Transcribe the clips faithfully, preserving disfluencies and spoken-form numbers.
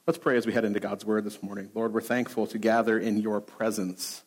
Let's pray as we head into God's word this morning. Lord, we're thankful to gather in your presence.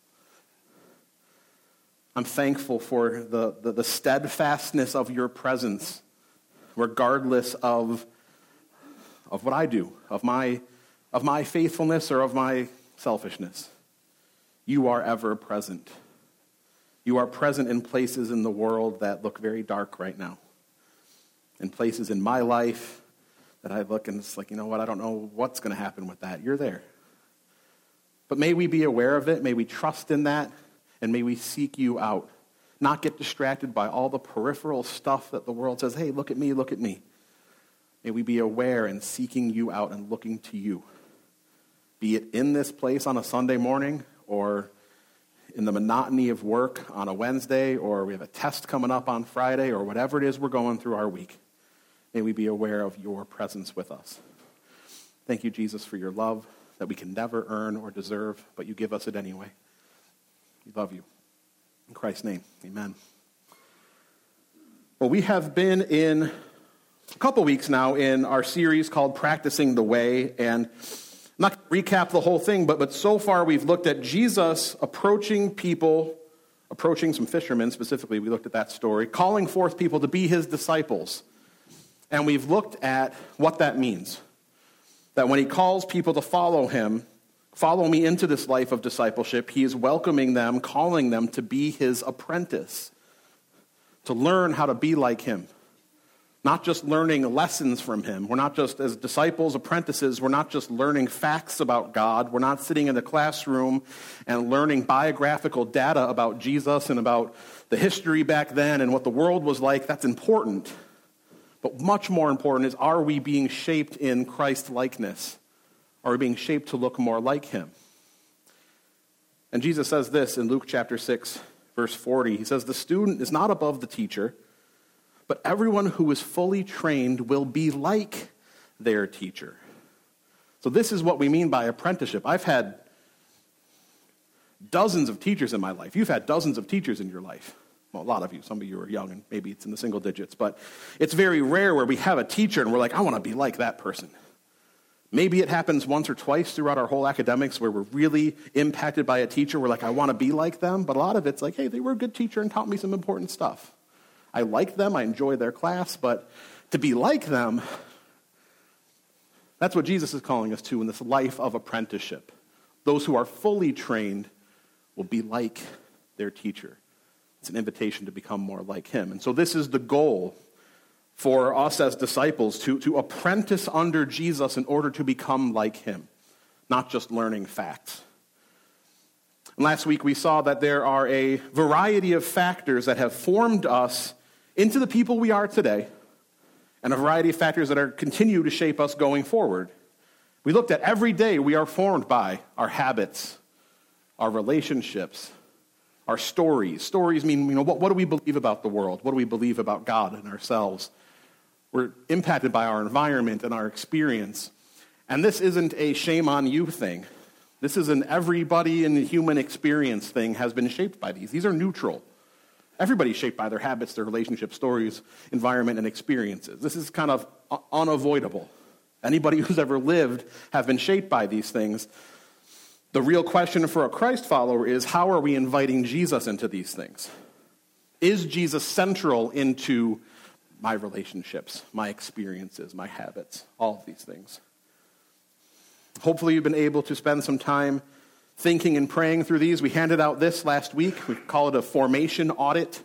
I'm thankful for the, the, the steadfastness of your presence, regardless of, of what I do, of my, of my faithfulness or of my selfishness. You are ever present. You are present in places in the world that look very dark right now. In places in my life that I look and it's like, you know what, I don't know what's going to happen with that. You're there. But may we be aware of it. May we trust in that. And may we seek you out. Not get distracted by all the peripheral stuff that the world says, hey, look at me, look at me. May we be aware and seeking you out and looking to you. Be it in this place on a Sunday morning or in the monotony of work on a Wednesday, or we have a test coming up on Friday, or whatever it is we're going through our week. May we be aware of your presence with us. Thank you, Jesus, for your love that we can never earn or deserve, but you give us it anyway. We love you. In Christ's name, amen. Well, we have been in a couple weeks now in our series called Practicing the Way, and I'm not going to recap the whole thing, but, but so far we've looked at Jesus approaching people, approaching some fishermen specifically, we looked at that story, calling forth people to be his disciples. And we've looked at what that means. That when he calls people to follow him, follow me into this life of discipleship, he is welcoming them, calling them to be his apprentice, to learn how to be like him. Not just learning lessons from him. We're not just, as disciples, apprentices, we're not just learning facts about God. We're not sitting in the classroom and learning biographical data about Jesus and about the history back then and what the world was like. That's important. But much more important is, are we being shaped in Christ-likeness? Are we being shaped to look more like him? And Jesus says this in Luke chapter six, verse forty. He says, the student is not above the teacher, but everyone who is fully trained will be like their teacher. So this is what we mean by apprenticeship. I've had dozens of teachers in my life. You've had dozens of teachers in your life. Well, a lot of you. Some of you are young, and maybe it's in the single digits. But it's very rare where we have a teacher, and we're like, I want to be like that person. Maybe it happens once or twice throughout our whole academics where we're really impacted by a teacher. We're like, I want to be like them. But a lot of it's like, hey, they were a good teacher and taught me some important stuff. I like them. I enjoy their class. But to be like them, that's what Jesus is calling us to in this life of apprenticeship. Those who are fully trained will be like their teacher. It's an invitation to become more like him. And so this is the goal for us as disciples, to, to apprentice under Jesus in order to become like him, not just learning facts. And last week we saw that there are a variety of factors that have formed us into the people we are today, and a variety of factors that are continue to shape us going forward. We looked at every day we are formed by our habits, our relationships, our stories. Stories mean, you know, what, what do we believe about the world? What do we believe about God and ourselves? We're impacted by our environment and our experience. And this isn't a shame on you thing. This is an everybody in the human experience thing has been shaped by these. These are neutral. Everybody's shaped by their habits, their relationships, stories, environment, and experiences. This is kind of unavoidable. Anybody who's ever lived have been shaped by these things. The real question for a Christ follower is, how are we inviting Jesus into these things? Is Jesus central into my relationships, my experiences, my habits, all of these things? Hopefully you've been able to spend some time thinking and praying through these. We handed out this last week. We call it a formation audit.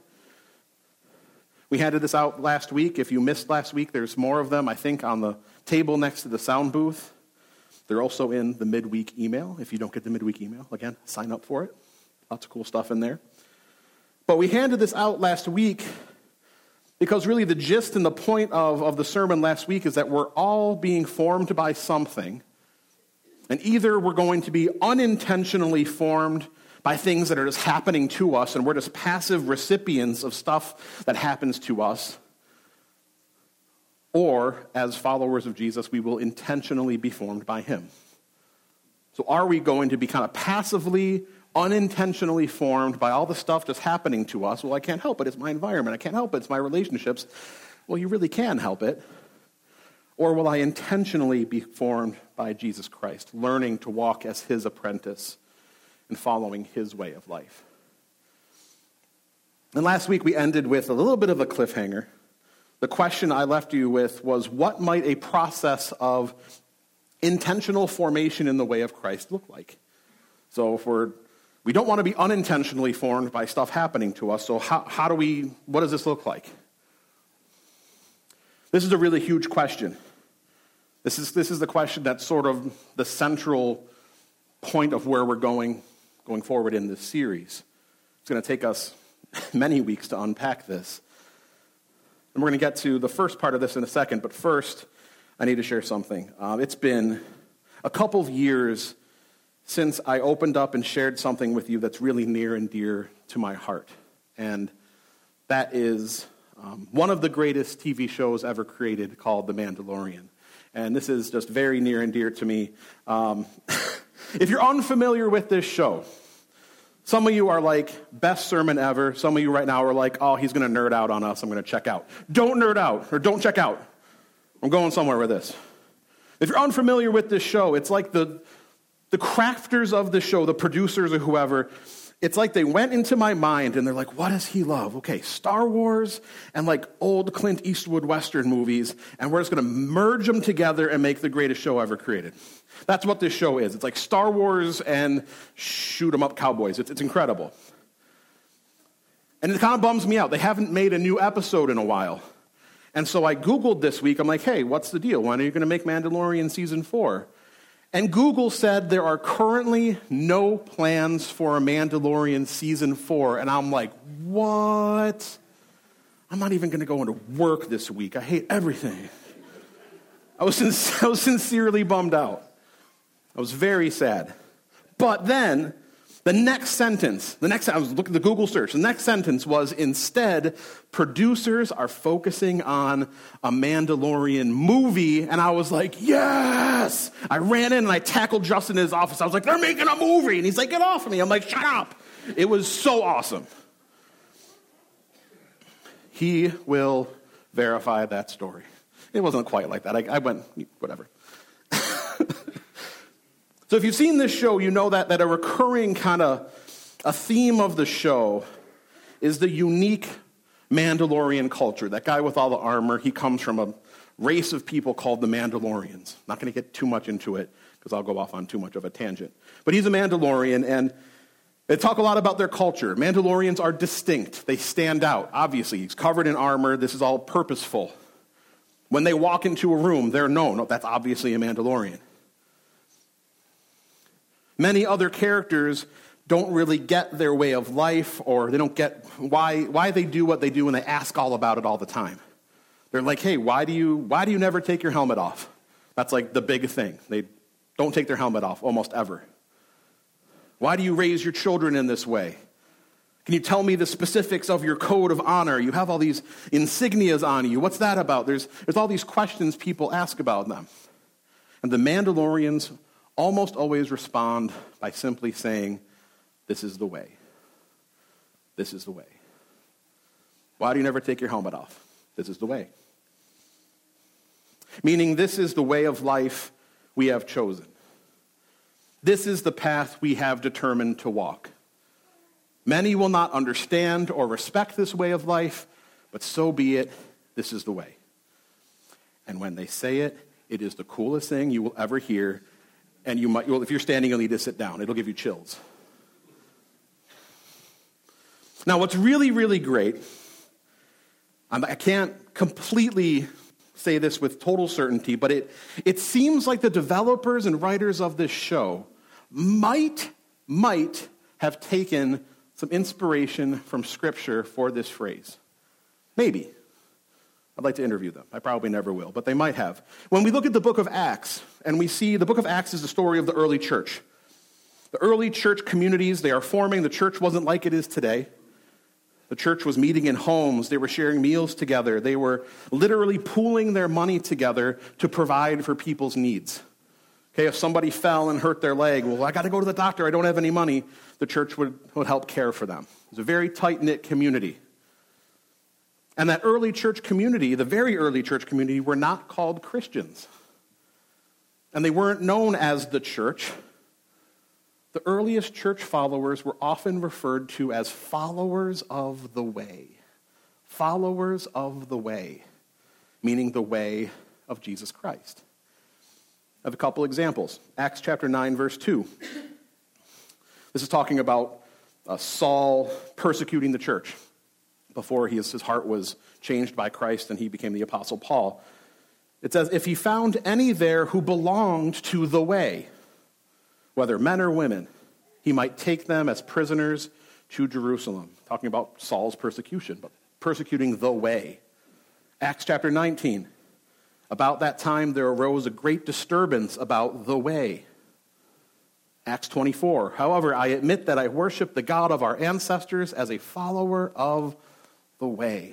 We handed this out last week. If you missed last week, there's more of them, I think, on the table next to the sound booth. They're also in the midweek email. If you don't get the midweek email, again, sign up for it. Lots of cool stuff in there. But we handed this out last week because really the gist and the point of, of the sermon last week is that we're all being formed by something. And either we're going to be unintentionally formed by things that are just happening to us, and we're just passive recipients of stuff that happens to us, or, as followers of Jesus, we will intentionally be formed by him. So are we going to be kind of passively, unintentionally formed by all the stuff just happening to us? Well, I can't help it. It's my environment. I can't help it. It's my relationships. Well, you really can help it. Or will I intentionally be formed by Jesus Christ, learning to walk as his apprentice and following his way of life? And last week we ended with a little bit of a cliffhanger. The question I left you with was, what might a process of intentional formation in the way of Christ look like? So if we're, we don't want to be unintentionally formed by stuff happening to us, so how, how do we, what does this look like? This is a really huge question. This is, this is the question that's sort of the central point of where we're going, going forward in this series. It's going to take us many weeks to unpack this. And we're going to get to the first part of this in a second, but first, I need to share something. Um, it's been a couple of years since I opened up and shared something with you that's really near and dear to my heart. And that is um, one of the greatest T V shows ever created, called The Mandalorian. And this is just very near and dear to me. Um, if you're unfamiliar with this show, some of you are like, best sermon ever. Some of you right now are like, oh, he's going to nerd out on us. I'm going to check out. Don't nerd out, or don't check out. I'm going somewhere with this. If you're unfamiliar with this show, it's like the, the crafters of the show, the producers or whoever, it's like they went into my mind and they're like, what does he love? Okay, Star Wars and like old Clint Eastwood Western movies, and we're just going to merge them together and make the greatest show ever created. That's what this show is. It's like Star Wars and shoot 'em up cowboys. It's, it's incredible. And it kind of bums me out. They haven't made a new episode in a while. And so I Googled this week. I'm like, hey, what's the deal? When are you going to make Mandalorian season four? And Google said there are currently no plans for a Mandalorian season four. And I'm like, what? I'm not even going to go into work this week. I hate everything. I was, sin- I was sincerely bummed out. I was very sad. But then, the next sentence, the next, I was looking at the Google search, the next sentence was, instead, producers are focusing on a Mandalorian movie, and I was like, yes! I ran in and I tackled Justin in his office. I was like, they're making a movie! And he's like, get off of me. I'm like, shut up! It was so awesome. He will verify that story. It wasn't quite like that. I, I went, whatever. So if you've seen this show, you know that, that a recurring kind of, a theme of the show is the unique Mandalorian culture. That guy with all the armor, he comes from a race of people called the Mandalorians. Not going to get too much into it, because I'll go off on too much of a tangent. But he's a Mandalorian, and they talk a lot about their culture. Mandalorians are distinct. They stand out. Obviously, he's covered in armor. This is all purposeful. When they walk into a room, they're known. Oh, that's obviously a Mandalorian. Many other characters don't really get their way of life, or they don't get why why they do what they do, and they ask all about it all the time. They're like, hey, why do you why do you never take your helmet off? That's like the big thing. They don't take their helmet off almost ever. Why do you raise your children in this way? Can you tell me the specifics of your code of honor? You have all these insignias on you. What's that about? There's there's all these questions people ask about them. And the Mandalorians almost always respond by simply saying, this is the way. This is the way. Why do you never take your helmet off? This is the way. Meaning, this is the way of life we have chosen. This is the path we have determined to walk. Many will not understand or respect this way of life, but so be it. This is the way. And when they say it, it is the coolest thing you will ever hear. And you might, well, if you're standing, you'll need to sit down. It'll give you chills. Now, what's really, really great, I can't completely say this with total certainty, but it, it seems like the developers and writers of this show might, might have taken some inspiration from Scripture for this phrase. Maybe. I'd like to interview them. I probably never will, but they might have. When we look at the book of Acts, and we see the book of Acts is the story of the early church. The early church communities, they are forming. The church wasn't like it is today. The church was meeting in homes. They were sharing meals together. They were literally pooling their money together to provide for people's needs. Okay, if somebody fell and hurt their leg, well, I got to go to the doctor. I don't have any money. The church would, would help care for them. It was a very tight-knit community. And that early church community, the very early church community, were not called Christians. And they weren't known as the church. The earliest church followers were often referred to as followers of the way. Followers of the way, meaning the way of Jesus Christ. I have a couple examples. Acts chapter nine, verse two. This is talking about uh, Saul persecuting the church before he, his heart was changed by Christ and he became the Apostle Paul. It says, if he found any there who belonged to the way, whether men or women, he might take them as prisoners to Jerusalem. Talking about Saul's persecution, but persecuting the way. Acts chapter nineteen. About that time there arose a great disturbance about the way. Acts twenty-four. However, I admit that I worship the God of our ancestors as a follower of the way.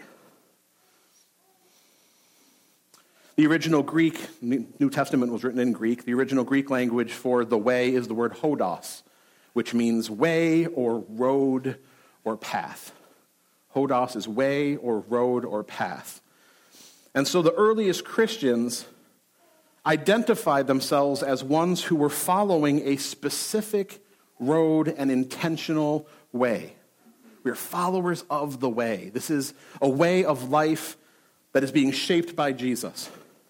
The original Greek, New Testament was written in Greek. The original Greek language for the way is the word hodos, which means way or road or path. Hodos is way or road or path. And so the earliest Christians identified themselves as ones who were following a specific road and intentional way. We are followers of the way. This is a way of life that is being shaped by Jesus.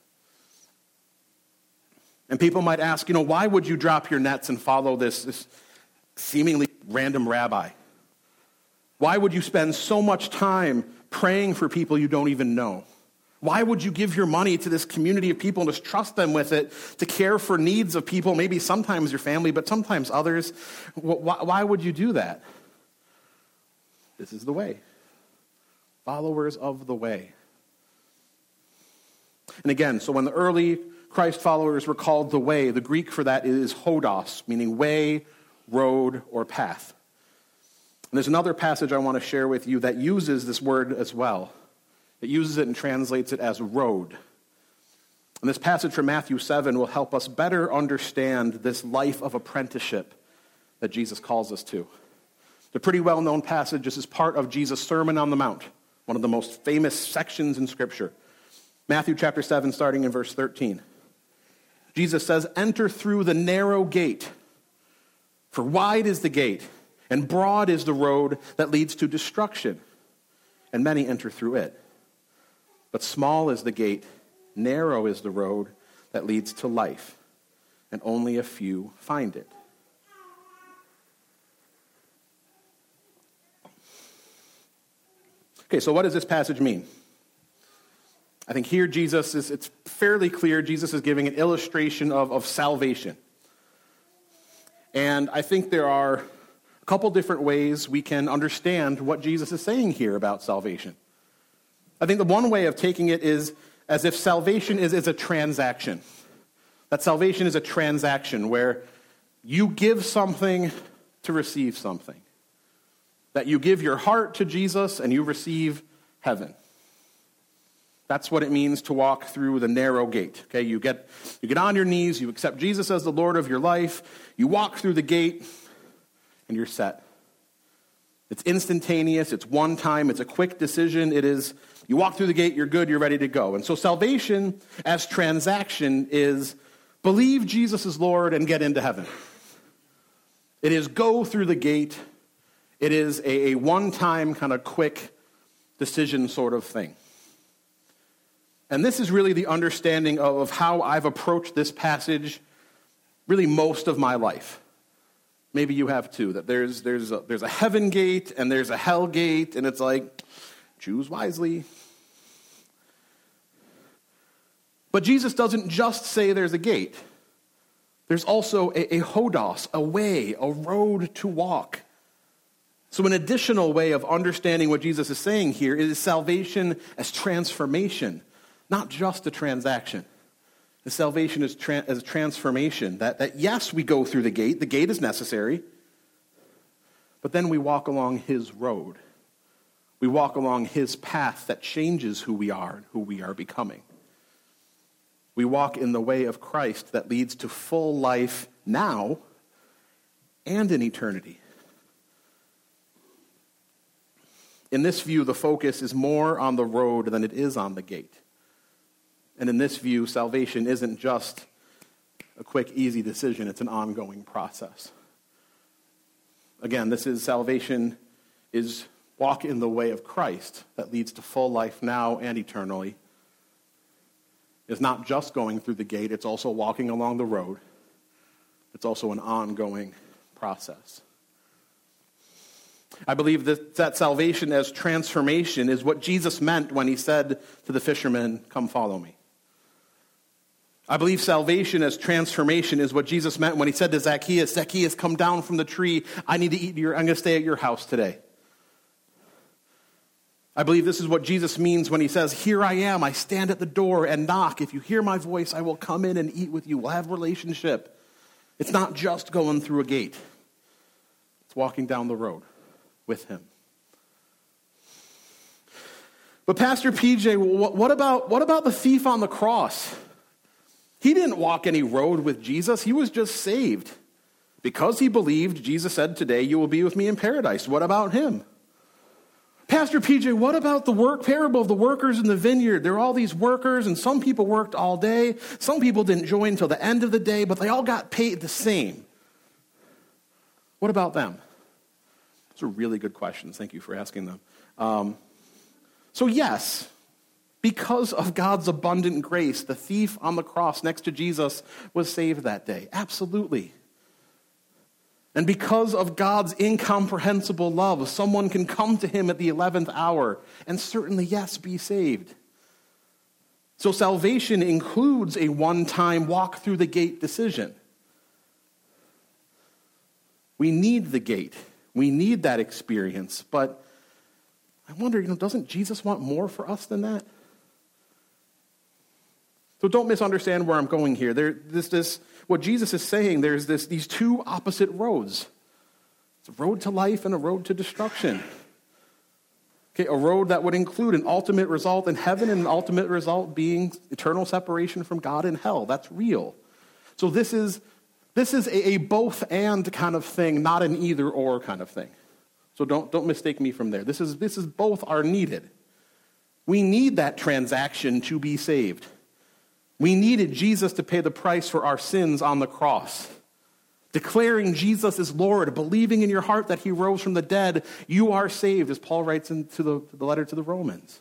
And people might ask, you know, why would you drop your nets and follow this, this seemingly random rabbi? Why would you spend so much time praying for people you don't even know? Why would you give your money to this community of people and just trust them with it to care for needs of people, maybe sometimes your family, but sometimes others? Why, why would you do that? This is the way. Followers of the way. And again, so when the early Christ followers were called the way, the Greek for that is hodos, meaning way, road, or path. And there's another passage I want to share with you that uses this word as well. It uses it and translates it as road. And this passage from Matthew seven will help us better understand this life of apprenticeship that Jesus calls us to. It's a pretty well-known passage. This is part of Jesus' Sermon on the Mount, one of the most famous sections in Scripture. Matthew chapter seven, starting in verse thirteen. Jesus says, enter through the narrow gate, for wide is the gate, and broad is the road that leads to destruction, and many enter through it. But small is the gate, narrow is the road that leads to life, and only a few find it. Okay, so what does this passage mean? I think here Jesus is, it's fairly clear, Jesus is giving an illustration of, of salvation. And I think there are a couple different ways we can understand what Jesus is saying here about salvation. I think the one way of taking it is as if salvation is, is a transaction. That salvation is a transaction where you give something to receive something. That you give your heart to Jesus and you receive heaven. That's what it means to walk through the narrow gate. Okay, you get you get on your knees, you accept Jesus as the Lord of your life, you walk through the gate, and you're set. It's instantaneous, it's one time, it's a quick decision. It is, you walk through the gate, you're good, you're ready to go. And so salvation as transaction is believe Jesus is Lord and get into heaven. It is go through the gate. It is a, a one-time kind of quick decision sort of thing. And this is really the understanding of how I've approached this passage really most of my life. Maybe you have too, that there's there's a, there's a heaven gate and there's a hell gate, and it's like, choose wisely. But Jesus doesn't just say there's a gate. There's also a, a hodos, a way, a road to walk. So an additional way of understanding what Jesus is saying here is salvation as transformation. Not just a transaction. The salvation is tra- as a transformation. That, that yes, we go through the gate. The gate is necessary. But then we walk along his road. We walk along his path that changes who we are and who we are becoming. We walk in the way of Christ that leads to full life now and in eternity. In this view, the focus is more on the road than it is on the gate. And in this view, salvation isn't just a quick, easy decision. It's an ongoing process. Again, this is salvation is walk in the way of Christ that leads to full life now and eternally. It's not just going through the gate. It's also walking along the road. It's also an ongoing process. I believe that, that salvation as transformation is what Jesus meant when he said to the fishermen, "Come follow me." I believe salvation as transformation is what Jesus meant when he said to Zacchaeus, "Zacchaeus, come down from the tree. I need to eat your, I'm going to stay at your house today." I believe this is what Jesus means when he says, "Here I am, I stand at the door and knock. If you hear my voice, I will come in and eat with you." We'll have a relationship. It's not just going through a gate. It's walking down the road with him. But Pastor P J, what about, what about the thief on the cross? He didn't walk any road with Jesus. He was just saved. Because he believed, Jesus said, "Today you will be with me in paradise." What about him? Pastor P J, what about the work parable of the workers in the vineyard? There are all these workers, and some people worked all day. Some people didn't join until the end of the day, but they all got paid the same. What about them? Those are really good questions. Thank you for asking them. Um, so yes, because of God's abundant grace, the thief on the cross next to Jesus was saved that day. Absolutely. And because of God's incomprehensible love, someone can come to him at the eleventh hour and certainly, yes, be saved. So salvation includes a one-time walk through the gate decision. We need the gate. We need that experience. But I wonder, you know, doesn't Jesus want more for us than that? So don't misunderstand where I'm going here. There, this, this, what Jesus is saying, there's this, these two opposite roads. It's a road to life and a road to destruction. Okay, a road that would include an ultimate result in heaven and an ultimate result being eternal separation from God in hell. That's real. So this is, this is a, a both and kind of thing, not an either or kind of thing. So don't, don't mistake me from there. This is, this is both are needed. We need that transaction to be saved. We needed Jesus to pay the price for our sins on the cross. Declaring Jesus is Lord, believing in your heart that he rose from the dead, you are saved, as Paul writes into the, the letter to the Romans.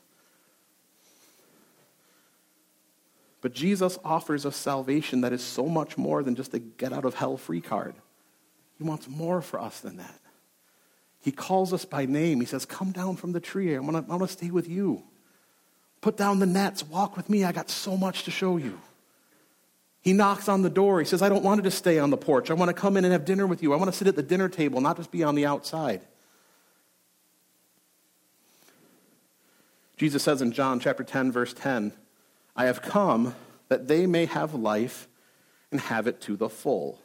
But Jesus offers us salvation that is so much more than just a get out of hell free card. He wants more for us than that. He calls us by name. He says, "Come down from the tree. I want to I want to stay with you. Put down the nets. Walk with me. I got so much to show you." He knocks on the door. He says, "I don't want to just stay on the porch. I want to come in and have dinner with you. I want to sit at the dinner table, not just be on the outside." Jesus says in John chapter ten, verse ten, "I have come that they may have life and have it to the full."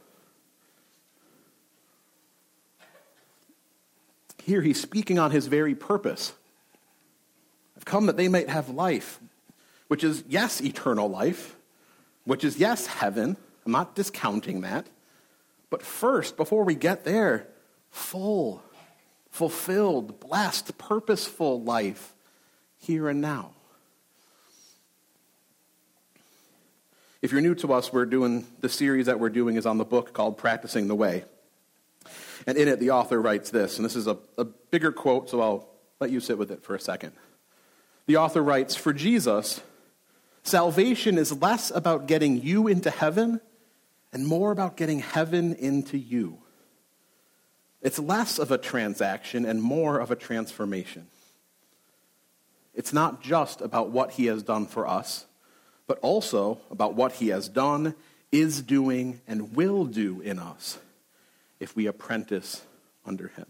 Here he's speaking on his very purpose. I've come that they might have life, which is, yes, eternal life, which is, yes, heaven. I'm not discounting that. But first, before we get there, full, fulfilled, blessed, purposeful life here and now. If you're new to us, we're doing, the series that we're doing is on the book called Practicing the Way. And in it, the author writes this, and this is a, a bigger quote, so I'll let you sit with it for a second. The author writes, "For Jesus, salvation is less about getting you into heaven and more about getting heaven into you. It's less of a transaction and more of a transformation. It's not just about what he has done for us, but also about what he has done, is doing, and will do in us if we apprentice under him."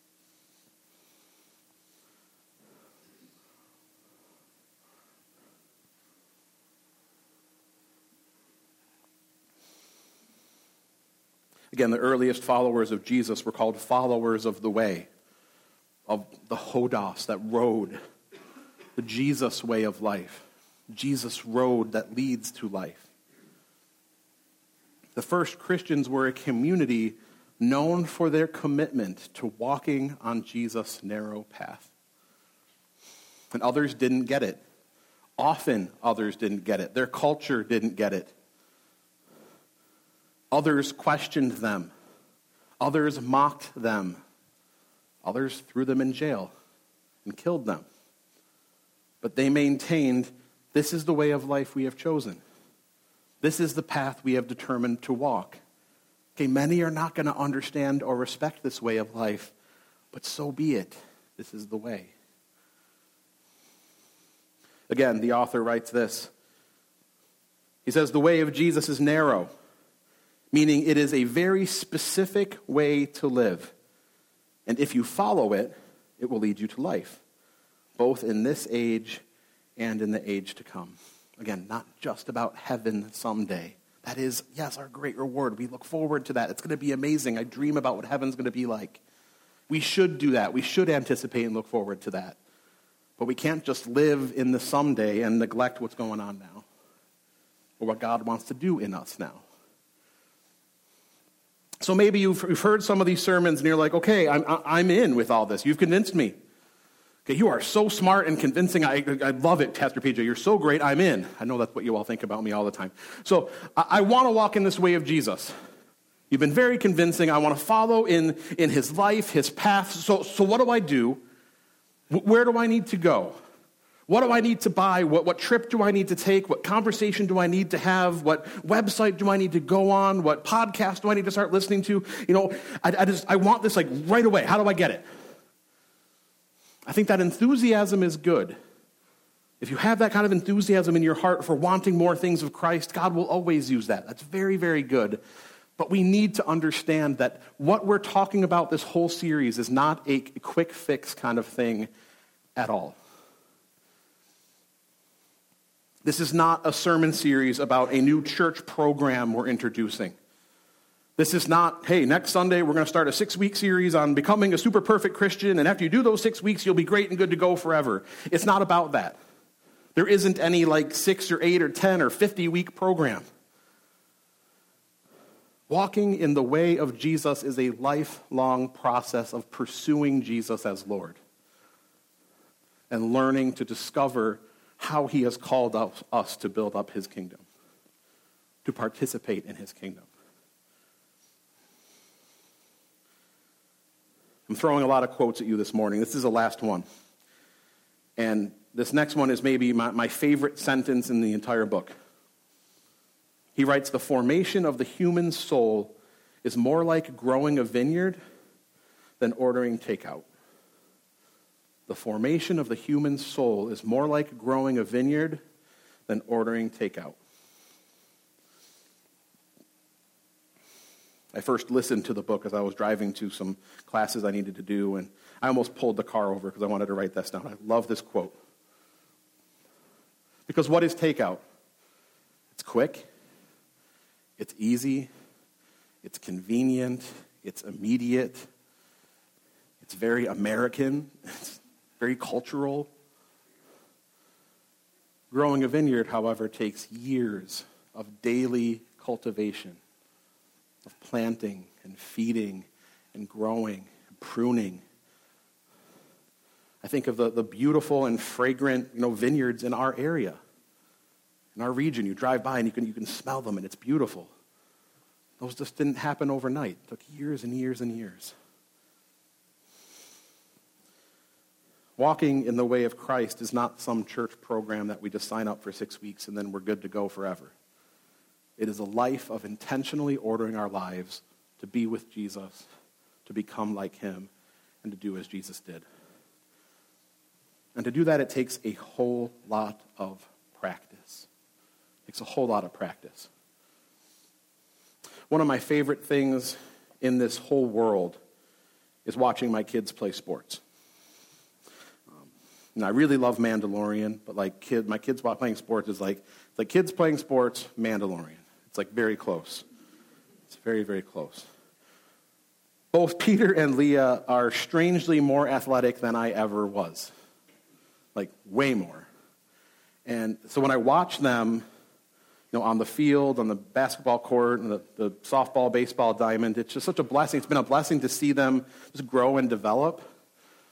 Again, the earliest followers of Jesus were called followers of the way, of the Hodos, that road, the Jesus way of life, Jesus road that leads to life. The first Christians were a community known for their commitment to walking on Jesus' narrow path. And others didn't get it. Often others didn't get it. Their culture didn't get it. Others questioned them. Others mocked them. Others threw them in jail and killed them. But they maintained, this is the way of life we have chosen. This is the path we have determined to walk. Okay, many are not going to understand or respect this way of life, but so be it. This is the way. Again, the author writes this. He says, the way of Jesus is narrow, meaning it is a very specific way to live. And if you follow it, it will lead you to life, both in this age and in the age to come. Again, not just about heaven someday. That is, yes, our great reward. We look forward to that. It's going to be amazing. I dream about what heaven's going to be like. We should do that. We should anticipate and look forward to that. But we can't just live in the someday and neglect what's going on now, or what God wants to do in us now. So maybe you've, you've heard some of these sermons and you're like, okay, I'm, I'm in with all this. You've convinced me. Okay, you are so smart and convincing. I, I love it, Pastor P J. You're so great. I'm in. I know that's what you all think about me all the time. So I, I want to walk in this way of Jesus. You've been very convincing. I want to follow in, in his life, his path. So, so what do I do? Where do I need to go? What do I need to buy? What, what trip do I need to take? What conversation do I need to have? What website do I need to go on? What podcast do I need to start listening to? You know, I, I just I want this like right away. How do I get it? I think that enthusiasm is good. If you have that kind of enthusiasm in your heart for wanting more things of Christ, God will always use that. That's very, very good. But we need to understand that what we're talking about this whole series is not a quick fix kind of thing at all. This is not a sermon series about a new church program we're introducing. This is not, hey, next Sunday we're going to start a six-week series on becoming a super perfect Christian, and after you do those six weeks, you'll be great and good to go forever. It's not about that. There isn't any like six or eight or ten or fifty-week program. Walking in the way of Jesus is a lifelong process of pursuing Jesus as Lord and learning to discover how he has called us to build up his kingdom, to participate in his kingdom. I'm throwing a lot of quotes at you this morning. This is the last one. And this next one is maybe my, my favorite sentence in the entire book. He writes, the formation of the human soul is more like growing a vineyard than ordering takeout. The formation of the human soul is more like growing a vineyard than ordering takeout. I first listened to the book as I was driving to some classes I needed to do, and I almost pulled the car over because I wanted to write this down. I love this quote. Because what is takeout? It's quick. It's easy, it's convenient, it's immediate, it's very American, it's very cultural. Growing a vineyard, however, takes years of daily cultivation, of planting and feeding and growing and pruning. I think of the, the beautiful and fragrant, you know, vineyards in our area. In our region, you drive by and you can you can smell them, and it's beautiful. Those just didn't happen overnight. It took years and years and years. Walking in the way of Christ is not some church program that we just sign up for six weeks and then we're good to go forever. It is a life of intentionally ordering our lives to be with Jesus, to become like him, and to do as Jesus did. And to do that, it takes a whole lot of practice. Takes a whole lot of practice. One of my favorite things in this whole world is watching my kids play sports. Um, and I really love Mandalorian, but like kid, my kids playing sports is like it's like kids playing sports, Mandalorian. It's like very close. It's very, very close. Both Peter and Leah are strangely more athletic than I ever was. Like way more. And so when I watch them, you know, on the field, on the basketball court, and the, the softball, baseball diamond, it's just such a blessing. It's been a blessing to see them just grow and develop.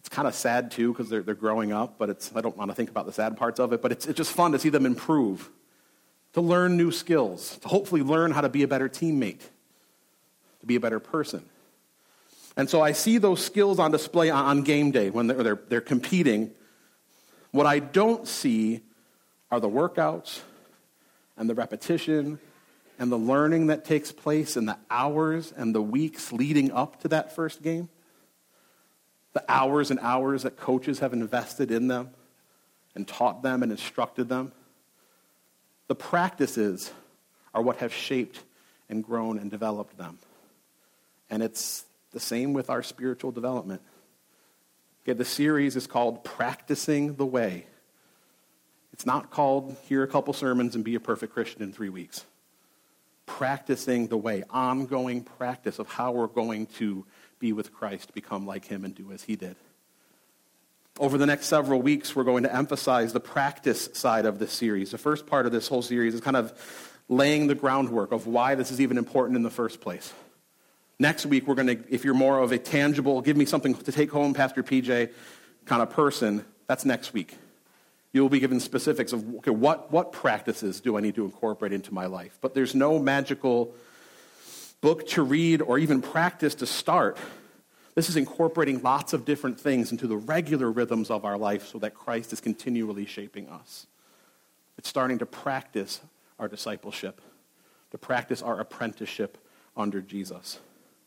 It's kind of sad, too, because they're, they're growing up, but it's I don't want to think about the sad parts of it, but it's, it's just fun to see them improve, to learn new skills, to hopefully learn how to be a better teammate, to be a better person. And so I see those skills on display on game day when they're, they're, they're competing. What I don't see are the workouts and the repetition and the learning that takes place in the hours and the weeks leading up to that first game. The hours and hours that coaches have invested in them and taught them and instructed them. The practices are what have shaped and grown and developed them. And it's the same with our spiritual development. Okay, the series is called Practicing the Way. It's not called hear a couple sermons and be a perfect Christian in three weeks. Practicing the way, ongoing practice of how we're going to be with Christ, become like him, and do as he did. Over the next several weeks, we're going to emphasize the practice side of this series. The first part of this whole series is kind of laying the groundwork of why this is even important in the first place. Next week, we're going to, if you're more of a tangible, give me something to take home, Pastor P J kind of person, that's next week. You'll be given specifics of, okay, what, what practices do I need to incorporate into my life? But there's no magical book to read or even practice to start. This is incorporating lots of different things into the regular rhythms of our life so that Christ is continually shaping us. It's starting to practice our discipleship, to practice our apprenticeship under Jesus.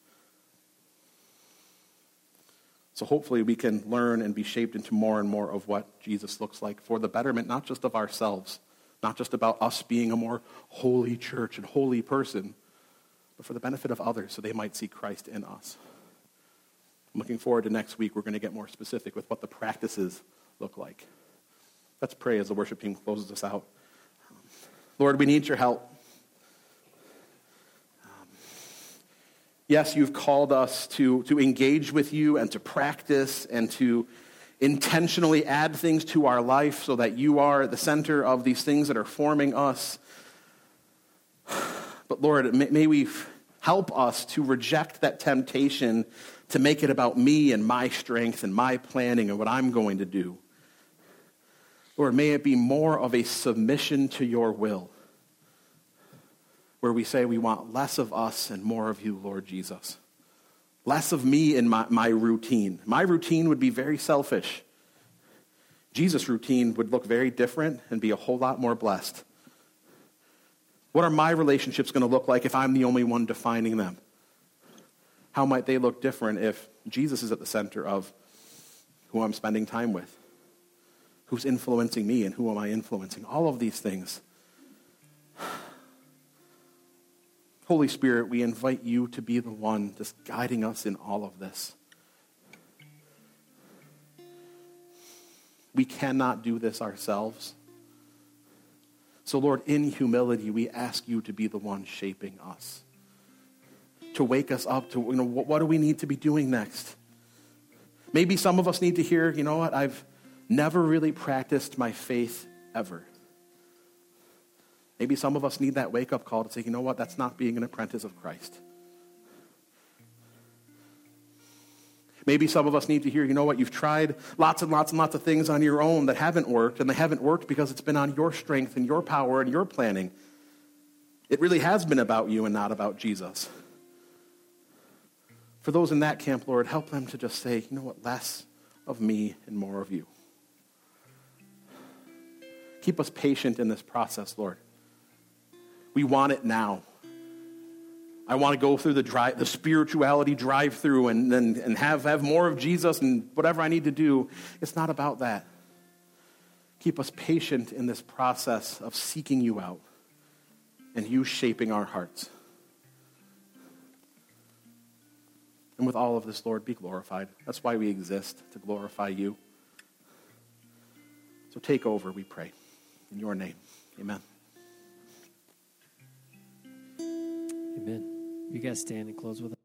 So hopefully we can learn and be shaped into more and more of what Jesus looks like for the betterment, not just of ourselves, not just about us being a more holy church and holy person, but for the benefit of others so they might see Christ in us. I'm looking forward to next week. We're going to get more specific with what the practices look like. Let's pray as the worship team closes us out. Lord, we need your help. Yes, you've called us to, to engage with you and to practice and to intentionally add things to our life so that you are at the center of these things that are forming us. But Lord, may, may we help us to reject that temptation to make it about me and my strength and my planning and what I'm going to do. Lord, may it be more of a submission to your will, where we say we want less of us and more of you, Lord Jesus. Less of me and my, my routine. My routine would be very selfish. Jesus' routine would look very different and be a whole lot more blessed. What are my relationships going to look like if I'm the only one defining them? How might they look different if Jesus is at the center of who I'm spending time with? Who's influencing me and who am I influencing? All of these things. Holy Spirit, we invite you to be the one just guiding us in all of this. We cannot do this ourselves. So Lord, in humility, we ask you to be the one shaping us. To wake us up to, you know, what, what do we need to be doing next? Maybe some of us need to hear, you know what, I've never really practiced my faith ever. Maybe some of us need that wake-up call to say, you know what, that's not being an apprentice of Christ. Maybe some of us need to hear, you know what, you've tried lots and lots and lots of things on your own that haven't worked, and they haven't worked because it's been on your strength and your power and your planning. It really has been about you and not about Jesus. For those in that camp, Lord, help them to just say, you know what, less of me and more of you. Keep us patient in this process, Lord. We want it now. I want to go through the drive, the spirituality drive-through and, and, and have, have more of Jesus and whatever I need to do. It's not about that. Keep us patient in this process of seeking you out and you shaping our hearts. And with all of this, Lord, be glorified. That's why we exist, to glorify you. So take over, we pray. In your name, amen. Amen. You guys stand and close with us.